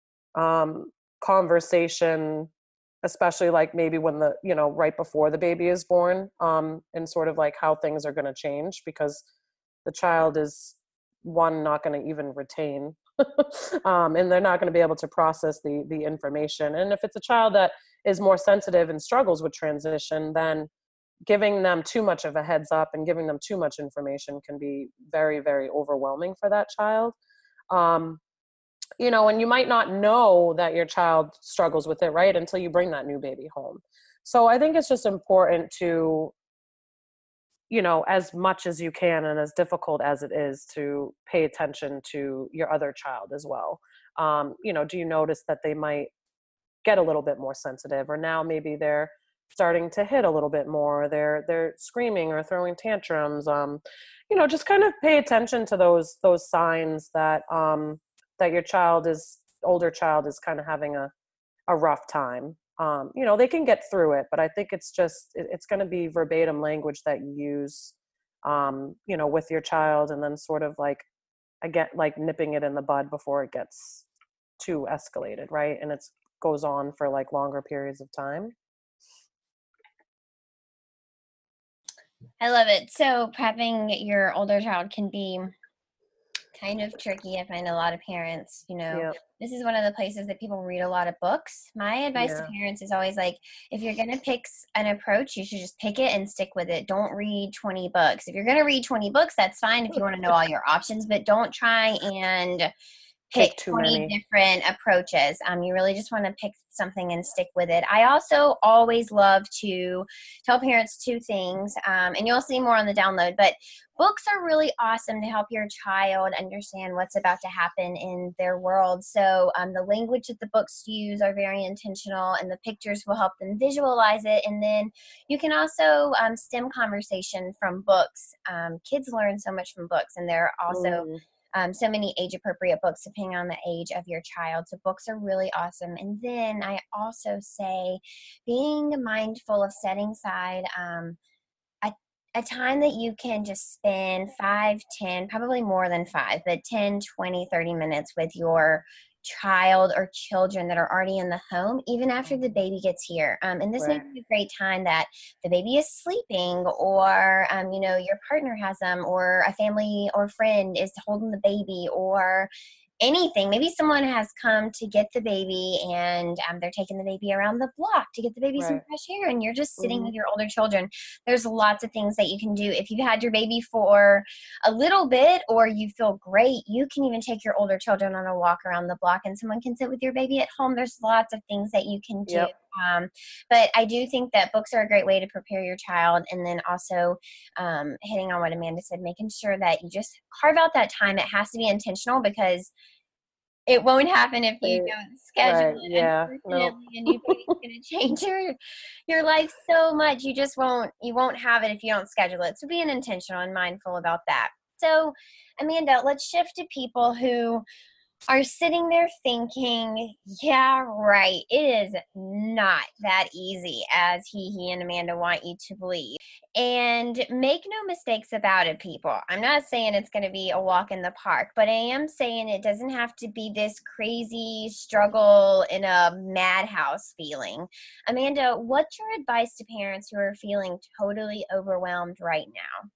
um, conversation, especially like maybe when the, you know, right before the baby is born, um, and sort of like how things are going to change, because the child is one, not going to even retain, um, and they're not going to be able to process the the information. And if it's a child that is more sensitive and struggles with transition, then, giving them too much of a heads up and giving them too much information can be very, very overwhelming for that child. Um, you know, and you might not know that your child struggles with it, right, until you bring that new baby home. So I think it's just important to, you know, as much as you can and as difficult as it is, to pay attention to your other child as well. Um, you know, do you notice that they might get a little bit more sensitive, or now maybe they're starting to hit a little bit more, they're they're screaming or throwing tantrums? Um, you know, just kind of pay attention to those those signs that um, that your child is older child is kind of having a a rough time. Um, you know, they can get through it, but I think it's just, it, it's going to be verbatim language that you use, um, you know, with your child, and then sort of like, again, like nipping it in the bud before it gets too escalated, right? And it goes on for like longer periods of time. I love it. So prepping your older child can be kind of tricky. I find a lot of parents, you know, Yep. this is one of the places that people read a lot of books. My advice Yeah. to parents is always like, if you're going to pick s- an approach, you should just pick it and stick with it. Don't read twenty books. If you're going to read twenty books, that's fine if you want to know all your options, but don't try and pick Take too twenty many. different approaches. Um, you really just want to pick something and stick with it. I also always love to tell parents two things, um, and you'll see more on the download, but books are really awesome to help your child understand what's about to happen in their world. So um, the language that the books use are very intentional, and the pictures will help them visualize it. And then you can also um, stem conversation from books. Um, kids learn so much from books, and they're also Mm. Um, so many age-appropriate books depending on the age of your child. So books are really awesome. And then I also say being mindful of setting aside um, a, a time that you can just spend five, ten, probably more than five, but ten, twenty, thirty minutes with your child or children that are already in the home, even after the baby gets here. Um, and this may Right. be a great time that the baby is sleeping, or, um, you know, your partner has them, or a family or friend is holding the baby, or anything. Maybe someone has come to get the baby, and um, they're taking the baby around the block to get the baby some Right. fresh air, and you're just sitting Mhm. with your older children. There's lots of things that you can do. If you've had your baby for a little bit or you feel great, you can even take your older children on a walk around the block, and someone can sit with your baby at home. There's lots of things that you can do. Yep. Um, but I do think that books are a great way to prepare your child. And then also um, hitting on what Amanda said, making sure that you just carve out that time. It has to be intentional, because it won't happen if you Right. don't schedule Right. it, Yeah. No. unfortunately. A new baby's going to change your your life so much. You just won't you won't have it if you don't schedule it. So being intentional and mindful about that. So, Amanda, let's shift to people who are sitting there thinking, yeah, right, it is not that easy as he, he, and Amanda want you to believe. And make no mistakes about it, people. I'm not saying it's going to be a walk in the park, but I am saying it doesn't have to be this crazy struggle in a madhouse feeling. Amanda, what's your advice to parents who are feeling totally overwhelmed right now?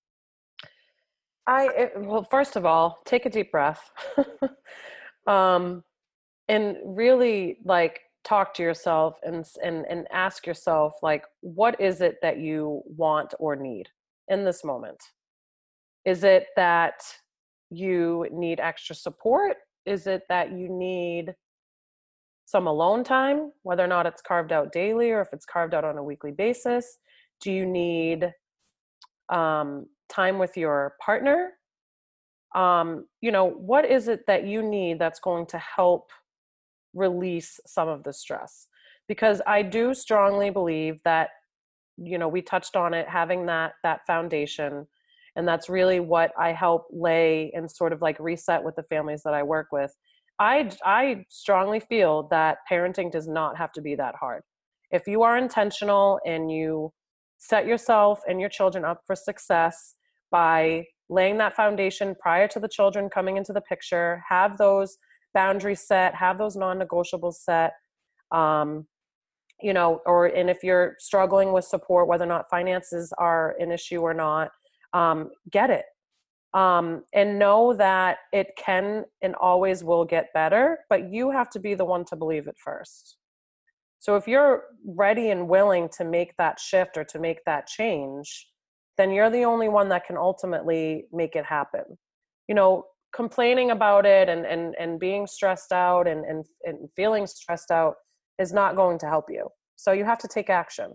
I, it, well, first of all, take a deep breath. um, and really like talk to yourself and, s- and, and ask yourself, like, what is it that you want or need in this moment? Is it that you need extra support? Is it that you need some alone time, whether or not it's carved out daily or if it's carved out on a weekly basis? Do you need um, time with your partner? Um, you know, what is it that you need that's going to help release some of the stress? Because I do strongly believe that, you know, we touched on it, having that that foundation, and that's really what I help lay and sort of like reset with the families that I work with. I I strongly feel that parenting does not have to be that hard. If you are intentional and you set yourself and your children up for success by laying that foundation prior to the children coming into the picture, have those boundaries set, have those non-negotiables set, um, you know, or, and if you're struggling with support, whether or not finances are an issue or not, um, get it. Um, and know that it can and always will get better, but you have to be the one to believe it first. So if you're ready and willing to make that shift or to make that change, then you're the only one that can ultimately make it happen. You know, complaining about it and and and being stressed out and and, and feeling stressed out is not going to help you. So you have to take action.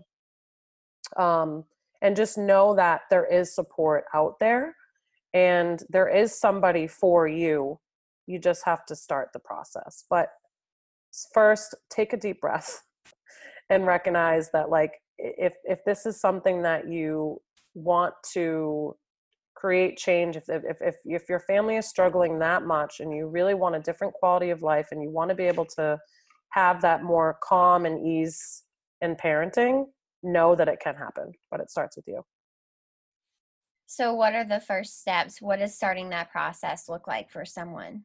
Um, and just know that there is support out there and there is somebody for you. You just have to start the process. But first, take a deep breath and recognize that, like, if if this is something that you want to create change, if if if if your family is struggling that much and you really want a different quality of life and you want to be able to have that more calm and ease in parenting, know that it can happen, but it starts with you. So what are the first steps? What does starting that process look like for someone?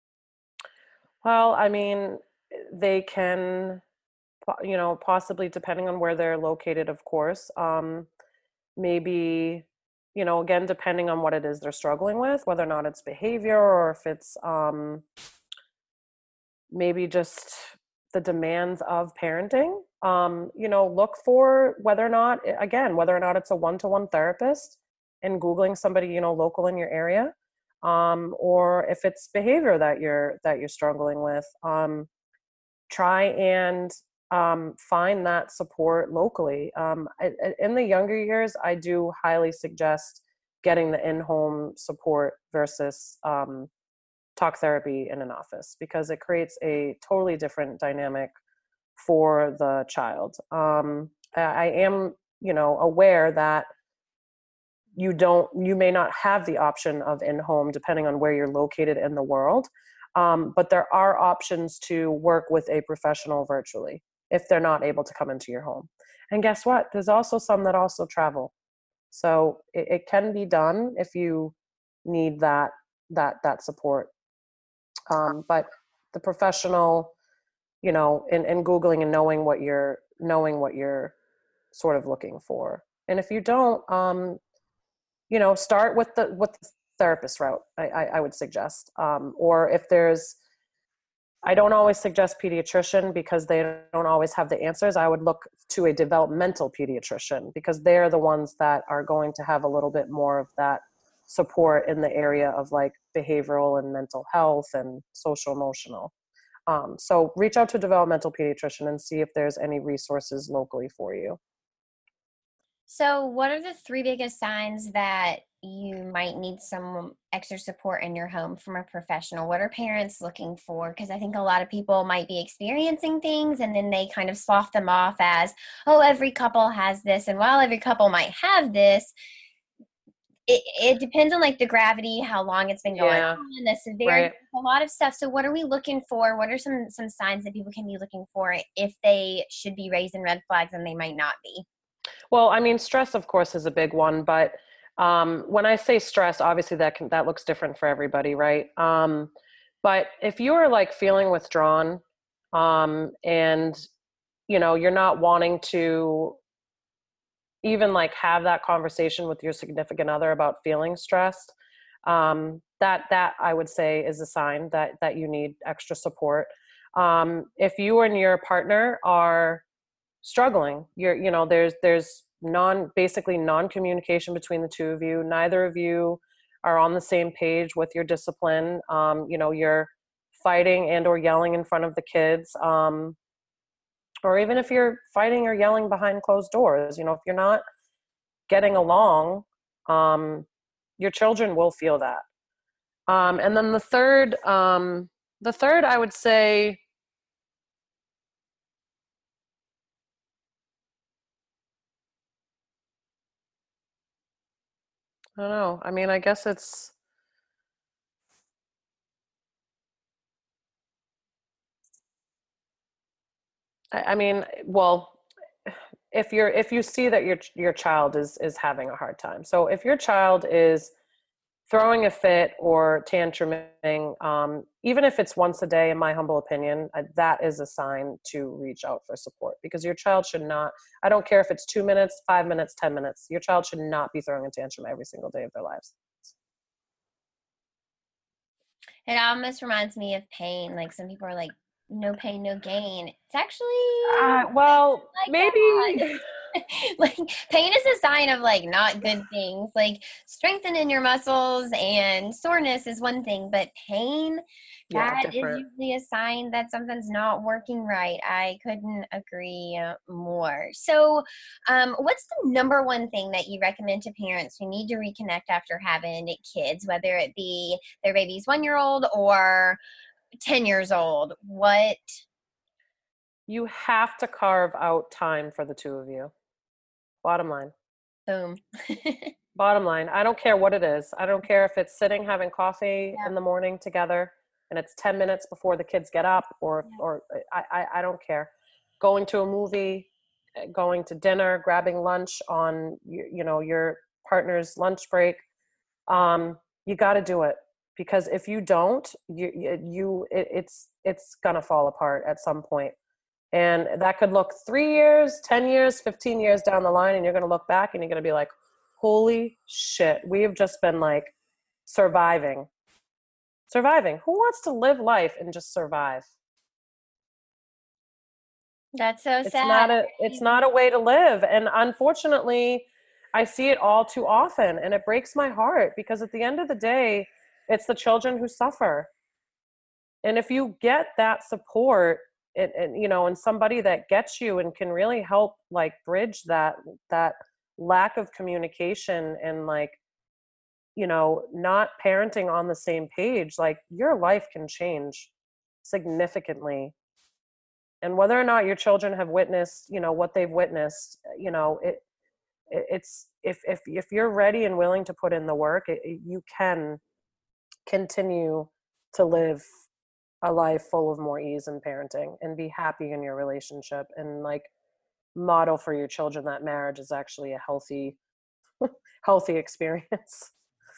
Well, I mean, they can, you know, possibly, depending on where they're located, of course, um, maybe, you know, again, depending on what it is they're struggling with, whether or not it's behavior or if it's um, maybe just the demands of parenting, um, you know, look for whether or not, again, whether or not it's a one-to-one therapist and Googling somebody, you know, local in your area, um, or if it's behavior that you're, that you're struggling with, um, try and um, find that support locally. Um, I, in the younger years, I do highly suggest getting the in-home support versus um, talk therapy in an office, because it creates a totally different dynamic for the child. Um, I am, you know, aware that you don't, you may not have the option of in-home depending on where you're located in the world. Um, but there are options to work with a professional virtually if they're not able to come into your home. And guess what? There's also some that also travel. So it, it can be done if you need that, that, that support. Um, but the professional, you know, in, in Googling and knowing what you're, knowing what you're sort of looking for. And if you don't, um, you know, start with the, with the therapist route, I, I, I would suggest. Um, or if there's, I don't always suggest pediatrician because they don't always have the answers. I would look to a developmental pediatrician because they're the ones that are going to have a little bit more of that support in the area of like behavioral and mental health and social emotional. Um, so reach out to a developmental pediatrician and see if there's any resources locally for you. So what are the three biggest signs that you might need some extra support in your home from a professional? What are parents looking for? Because I think a lot of people might be experiencing things and then they kind of slough them off as, oh, every couple has this. And while every couple might have this, it, it depends on like the gravity, how long it's been going Yeah, on, the severity, right. a lot of stuff. So what are we looking for? What are some, some signs that people can be looking for if they should be raising red flags and they might not be? Well, I mean, stress, of course, is a big one, but um, when I say stress, obviously that can, that looks different for everybody, right? Um, but if you are like feeling withdrawn, um, and you know, you're not wanting to even like have that conversation with your significant other about feeling stressed, um, that that I would say is a sign that that you need extra support. Um, if you and your partner are struggling, you're, you know, there's, there's non, basically non-communication between the two of you. Neither of you are on the same page with your discipline. Um, you know, you're fighting and or yelling in front of the kids. Um, or even if you're fighting or yelling behind closed doors, you know, if you're not getting along, um, your children will feel that. Um, and then the third, um, the third, I would say, I don't know. I mean, I guess it's, I, I mean, well, if you're, if you see that your, your child is, is having a hard time. So if your child is throwing a fit or tantruming, um, even if it's once a day, in my humble opinion, uh, that is a sign to reach out for support, because your child should not, I don't care if it's two minutes, five minutes, ten minutes, your child should not be throwing a tantrum every single day of their lives. It almost reminds me of pain. Like some people are like no pain, no gain. It's actually Uh, well, like maybe. like pain is a sign of like not good things. Like strengthening your muscles and soreness is one thing, but pain, Yeah, that is different. usually a sign that something's not working right. I couldn't agree more. So, um, what's the number one thing that you recommend to parents who need to reconnect after having kids, whether it be their baby's one year old or ten years old? What? You have to carve out time for the two of you. Bottom line. Boom. Bottom line. I don't care what it is. I don't care if it's sitting having coffee Yeah. in the morning together and it's ten minutes before the kids get up, or Yeah. or I, I, I don't care. Going to a movie, going to dinner, grabbing lunch on you, you know your partner's lunch break. Um, you got to do it, because if you don't, you you it, it's it's gonna fall apart at some point. And that could look three years, ten years, fifteen years down the line, and you're going to look back and you're going to be like, holy shit, we have just been like surviving. Surviving. Who wants to live life and just survive? That's so It's sad. not a it's not a way to live. And unfortunately, I see it all too often, and it breaks my heart, because at the end of the day, it's the children who suffer. And if you get that support, and, and you know, and somebody that gets you and can really help like bridge that that lack of communication and like, you know, not parenting on the same page, like your life can change significantly. And whether or not your children have witnessed, you know, what they've witnessed, you know, it, it it's if if if you're ready and willing to put in the work, it, it, you can continue to live a life full of more ease in parenting and be happy in your relationship, and like model for your children that marriage is actually a healthy healthy experience.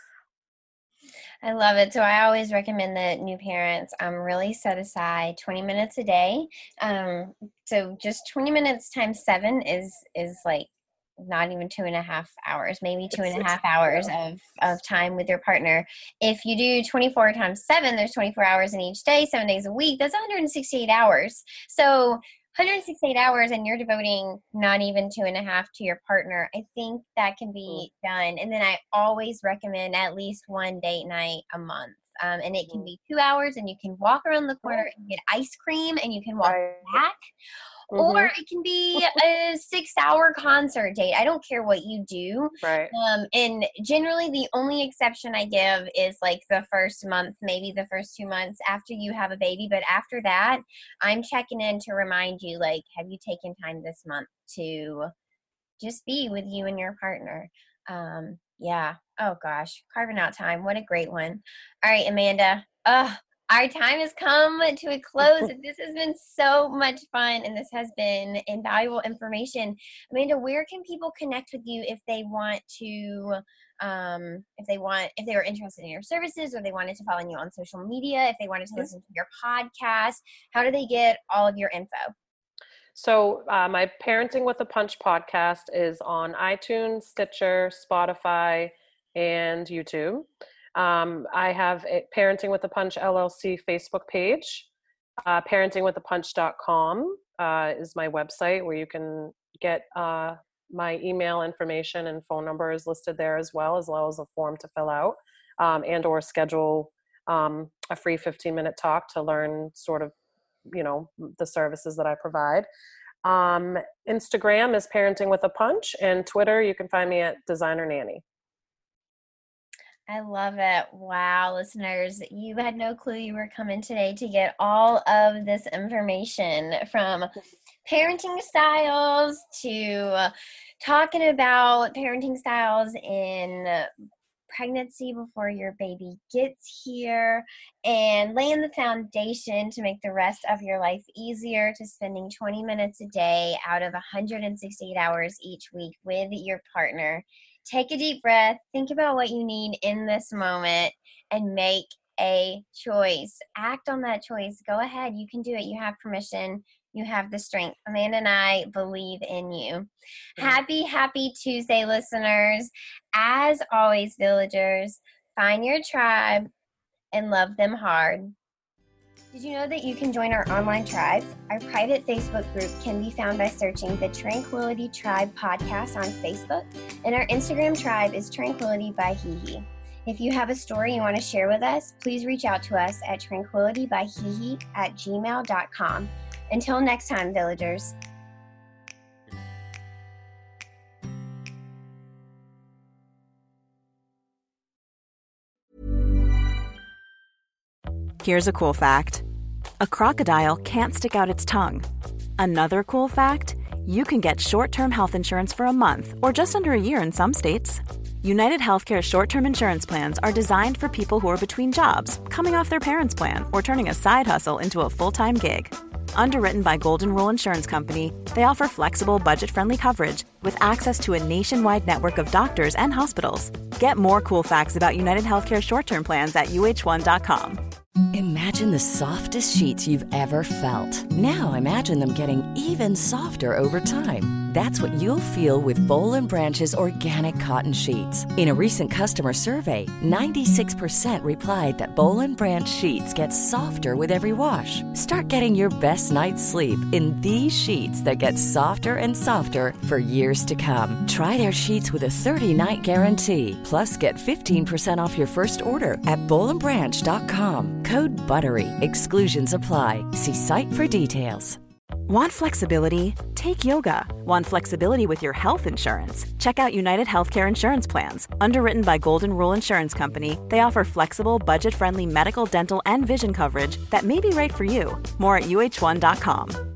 I love it. So I always recommend that new parents um, really set aside twenty minutes a day. Um, so just twenty minutes times seven is is like not even two and a half hours, maybe two and a half hours of, of time with your partner. If you do twenty-four times seven, there's twenty-four hours in each day, seven days a week. That's one hundred sixty-eight hours. So one hundred sixty-eight hours, and you're devoting not even two and a half to your partner. I think that can be done. And then I always recommend at least one date night a month. Um, and it can be two hours, and you can walk around the corner and get ice cream, and you can walk Right. back. Mm-hmm. Or it can be a six-hour concert date. I don't care what you do. Right. Um, and generally, the only exception I give is like the first month, maybe the first two months after you have a baby. But after that, I'm checking in to remind you, like, have you taken time this month to just be with you and your partner? Um, yeah. Oh, gosh. Carving out time. What a great one. All right, Amanda. Ugh. Our time has come to a close. This has been so much fun, and this has been invaluable information. Amanda, where can people connect with you if they want to, um, if they want, if they were interested in your services, or they wanted to follow you on social media, if they wanted to listen to your podcast? How do they get all of your info? So uh, my Parenting with a Punch podcast is on iTunes, Stitcher, Spotify, and YouTube. Um, I have a Parenting with a Punch L L C Facebook page. Uh, parenting with a punch dot com uh, is my website, where you can get uh, my email information, and phone number is listed there as well, as well as a form to fill out, um, and or schedule um, a free fifteen minute talk to learn sort of, you know, the services that I provide. Um, Instagram is Parenting with a Punch, and Twitter, you can find me at Designer Nanny. I love it. Wow, listeners, you had no clue you were coming today to get all of this information, from parenting styles to talking about parenting styles in pregnancy before your baby gets here, and laying the foundation to make the rest of your life easier, to spending twenty minutes a day out of one hundred sixty-eight hours each week with your partner. Take a deep breath, think about what you need in this moment, and make a choice. Act on that choice. Go ahead. You can do it. You have permission. You have the strength. Amanda and I believe in you. Happy, happy Tuesday, listeners. As always, villagers, find your tribe and love them hard. Did you know that you can join our online tribes? Our private Facebook group can be found by searching the Tranquility Tribe podcast on Facebook, and our Instagram tribe is Tranquility by Hihi. If you have a story you want to share with us, please reach out to us at tranquilitybyhihi at gmail dot com. Until next time, villagers. Here's a cool fact. A crocodile can't stick out its tongue. Another cool fact, you can get short-term health insurance for a month or just under a year in some states. United Healthcare short-term insurance plans are designed for people who are between jobs, coming off their parents' plan, or turning a side hustle into a full-time gig. Underwritten by Golden Rule Insurance Company, they offer flexible, budget-friendly coverage with access to a nationwide network of doctors and hospitals. Get more cool facts about United Healthcare short-term plans at U H one dot com. Imagine the softest sheets you've ever felt. Now imagine them getting even softer over time. That's what you'll feel with Boll and Branch's organic cotton sheets. In a recent customer survey, ninety-six percent replied that Boll and Branch sheets get softer with every wash. Start getting your best night's sleep in these sheets that get softer and softer for years to come. Try their sheets with a thirty-night guarantee. Plus, get fifteen percent off your first order at boll and branch dot com. Code BUTTERY. Exclusions apply. See site for details. Want flexibility? Take yoga. Want flexibility with your health insurance? Check out United Healthcare Insurance Plans. Underwritten by Golden Rule Insurance Company, they offer flexible, budget-friendly medical, dental, and vision coverage that may be right for you. More at U H one dot com.